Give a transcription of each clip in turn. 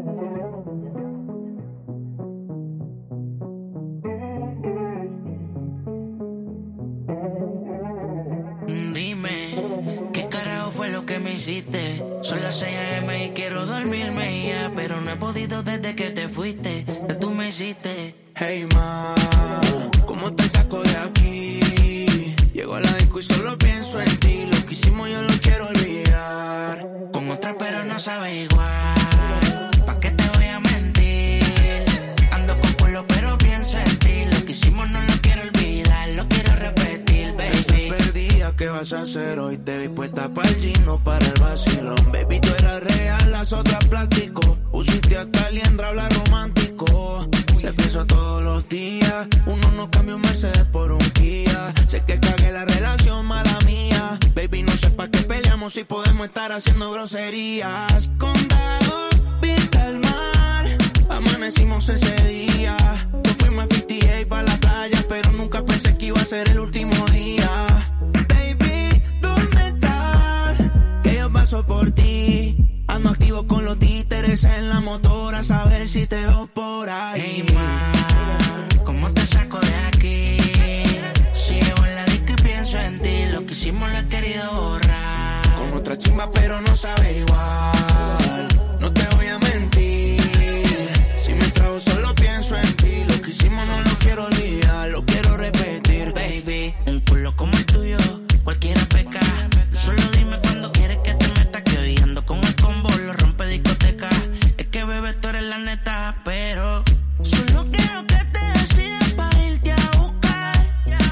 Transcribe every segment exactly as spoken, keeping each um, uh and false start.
Son las seis a eme y quiero dormirme ya, pero no he podido desde que te fuiste, que tú me hiciste. Hey ma, ¿cómo te saco de aquí? Llego a la disco y solo pienso en ti. Lo que hicimos yo lo quiero olvidar. Con otra pero no sabe igual. ¿Pa' qué te voy a mentir? Ando con pueblo pero pienso en ti. Lo que hicimos no lo quiero olvidar, lo quiero repetir, baby. Estás perdida, ¿qué vas a hacer hoy? Te vi puesta para el gino, para el vacilón. Baby, tú eras real, las otras plástico. Pusiste hasta liendra, habla romántico. Te pienso todos los días. Uno no cambia un Mercedes por un Kia. Sé que cagué la relación, mala mía. Baby, no sé pa' qué peleamos si podemos estar haciendo groserías. Condado, vista al mar. Amanecimos ese día. Nos fuimos a cincuenta y ocho pa' la playa, pero nunca pensé que iba a ser el último día. Baby, ¿dónde estás? Que yo paso por ti. Ando activo con los títeres en la motora, a saber si te veo por ahí. Hey, ma, ¿cómo te saco de aquí? Si llevo en la disco y pienso en ti. Lo que hicimos lo he querido borrar. Con otra chimba pero no sabe igual. No te voy a mentir. Si me trago solo pienso en ti. Lo que hicimos no lo quiero olvidar, lo quiero repetir. Baby, un culo como el tuyo, cualquiera peca. Solo dime cuando quieres que te meta. Que hoy ando con el combo, lo rompe discoteca. Es que bebé tú eres la neta, pero solo quiero que te decidas para irte a buscar.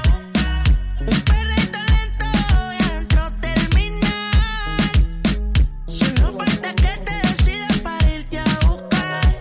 Un perrito lento y adentro terminar. Solo falta que te decidas para irte a buscar.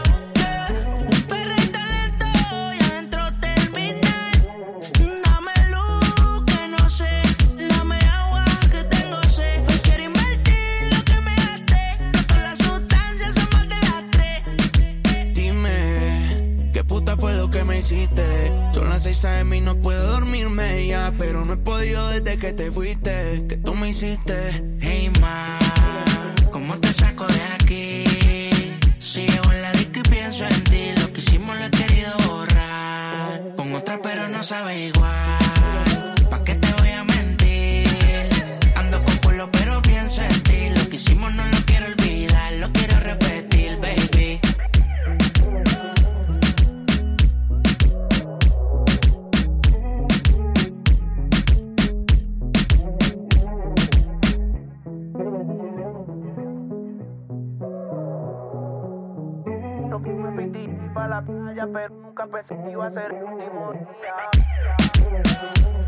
Un perrito lento y adentro terminar. Dame luz que no sé, dame agua que tengo sed. Hoy quiero invertir lo que me gasté. No todas las sustancias son más de las tres. Dime, ¿qué puta fue lo que me hiciste? Son las seis a eme y no puedo dormirme ya, pero no he podido desde que te fuiste. ¿Qué tú me hiciste? Hey ma, ¿cómo te saco de aquí? Si llevo en la disco y pienso en ti. Lo que hicimos lo he querido borrar. Con otra pero no sabe igual. ¿Pa' qué te voy a mentir? Ando con pueblo pero pienso en ti. Lo que hicimos no lo quiero olvidar, lo quiero repetir, baby. Nos fuimos a cincuenta y ocho pa' la playa, pero nunca pensé que iba a ser el último día.